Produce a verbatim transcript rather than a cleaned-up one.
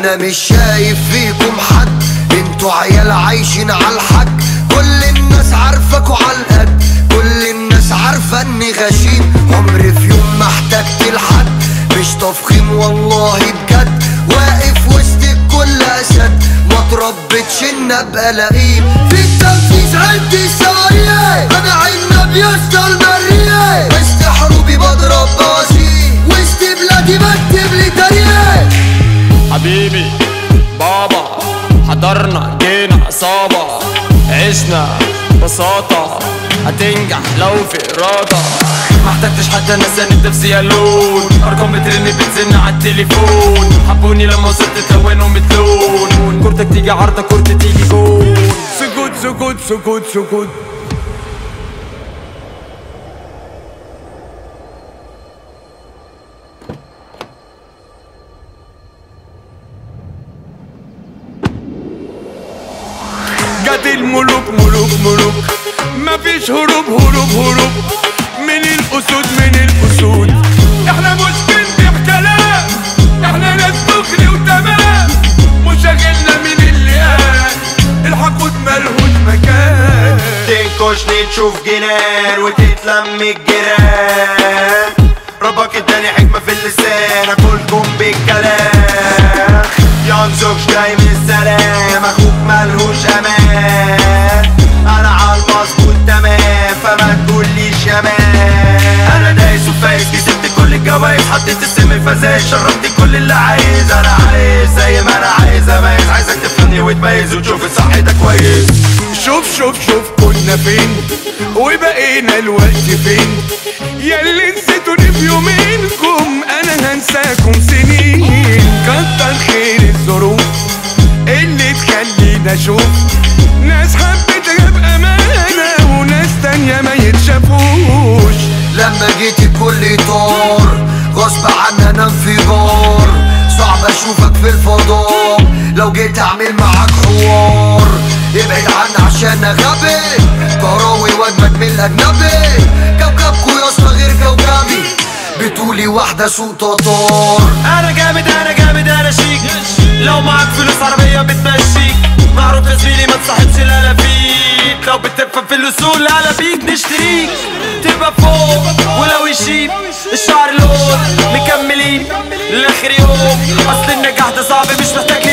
انا مش شايف فيكم حد، انتوا عيال عايشين عالحج. كل الناس عارفاكوا عالقد، كل الناس عارفة اني غشيم. عمري في يوم ما احتجت لحد، مش تفخيم والله بجد. واقف وسط الكل اسد، ما تربتش ان ابقى لئيم. في التنفيذ عندي سوايع، انا عنب يسطا المرية. وسط حروبي بضرب بازي، وسط بلادي بكتب لي تاريخ. حبيبي بابا حضرنا جينا عصابة، عشنا بساطة هتنجح لو في إرادة. محتاجتش حتى ناس اند في سيالون، ارقام بترن بتزن عالتليفون. حبوني لما وصلت تلونوا متلون، كورتك تيجي عارضة كورتي تيجي جول. سكوت سكوت سكوت سكوت. جت الملوك ملوك ملوك، مفيش هروب هروب هروب من الاسود من الاسود. احنا مش بنبيع كلام، احنا ناس دغري وتمام. مشاغلنا من اللي قال الحقود ملهوش مكان. تنكشني تشوف جنان وتتلم الجيران. ربك اداني حكمة في اللسان اكلكم بالكلام. ينزوكش جاي من السلام، اخوك ملهوش امان. انا عالمظبوط تمام فما تقوليش يا مان. انا دايس وفايز كسبت كل الجوايز، حطيت السم الفزايز، شربت كل اللي عايز. انا عايز زي ما انا عايز اميز، عايزك تفهمني وتميز وتشوف الصح ده كويس. شوف شوف شوف كنا فين وبقينا الوقت فين. ياللي نسيتوني في يومينكم انا هنساكم سنين. كتر خير الظروف اللي تخلينا اشوف ناس حبيتها بامانه وناس تانيه ما يتشافوش. لما جيت الكل طار غصب عني انا انفجار. صعب اشوفك في الفضاء لو جيت اعمل معاك حوار. ابعد عني عشان غبي، كراوي واجمد من الاجنبي. كوكبكو يا اسطى غير كوكبي، بتقولي واحدة سوق تطار. انا جامد انا جامد انا شيك، لو معاك فلوس عربية بتمشيك. معروف يا زميلي ما تصاحبش الالافيك، لو بتفهم في الاصول لا بيك نشتريك. تبقى فوق ولو يشيب الشعر لون مكملين لاخر يوم. اصل النجاح ده صعب مش محتاج